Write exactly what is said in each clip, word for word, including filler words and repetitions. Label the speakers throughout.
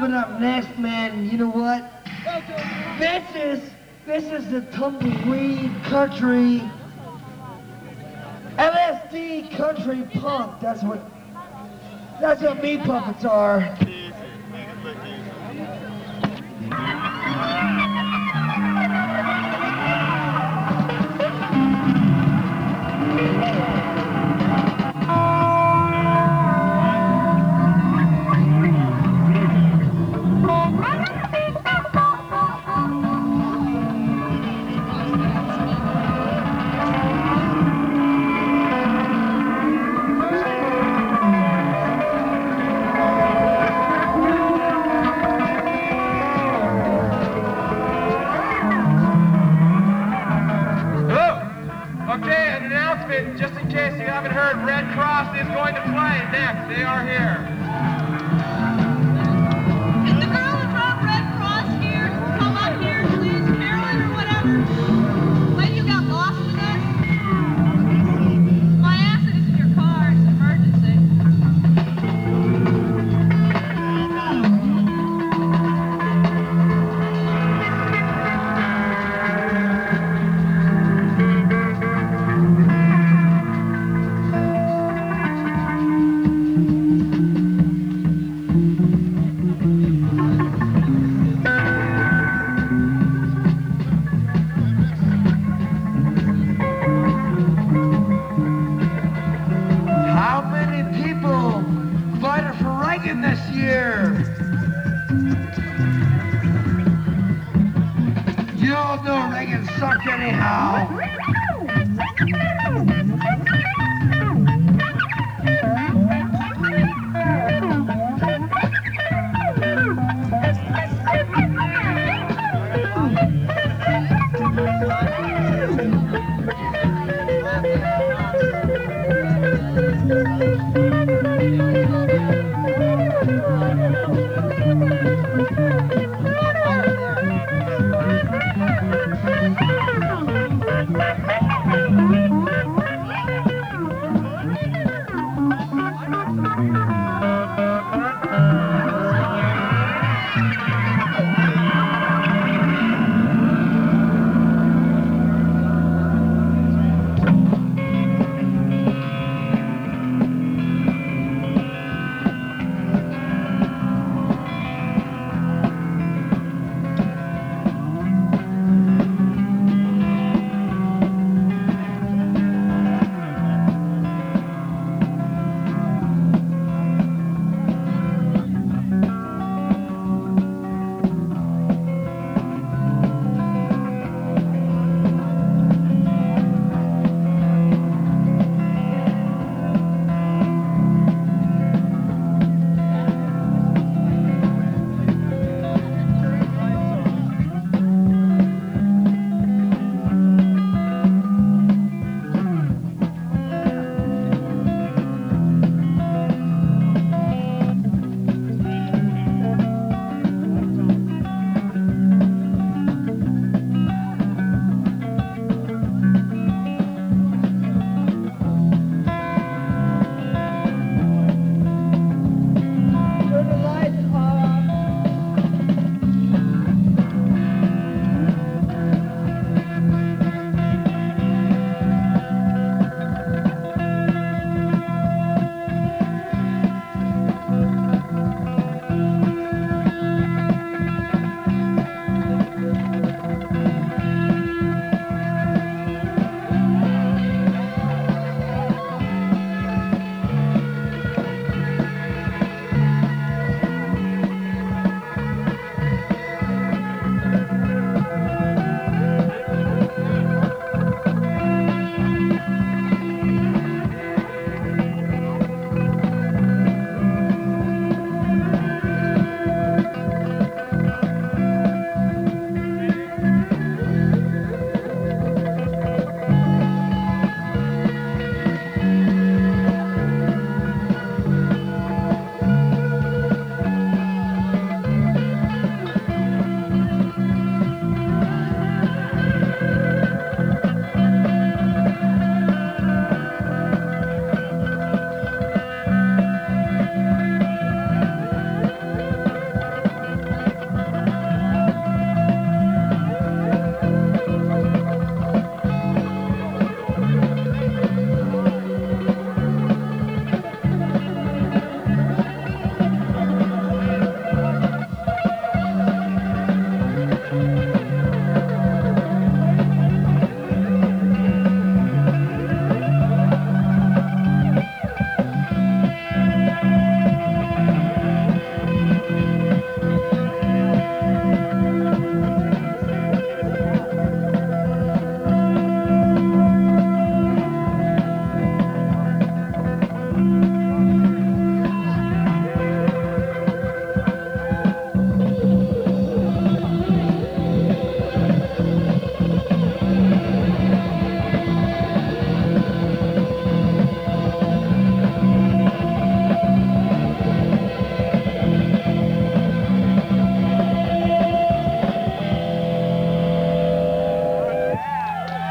Speaker 1: Coming up next, man, you know what? This is, this is the tumbleweed country, L S D country punk. That's what, that's what Meat Puppets are.
Speaker 2: Just in case you haven't heard, Red Cross is going to play next. They are here.
Speaker 3: Is the girl who brought Red Cross here come up here, please? Marilyn or whatever? When you got lost with us? My acid is in your car. It's an emergency.
Speaker 1: This year, you all know Reagan sucked anyhow.
Speaker 3: Thank you.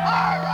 Speaker 3: Harder!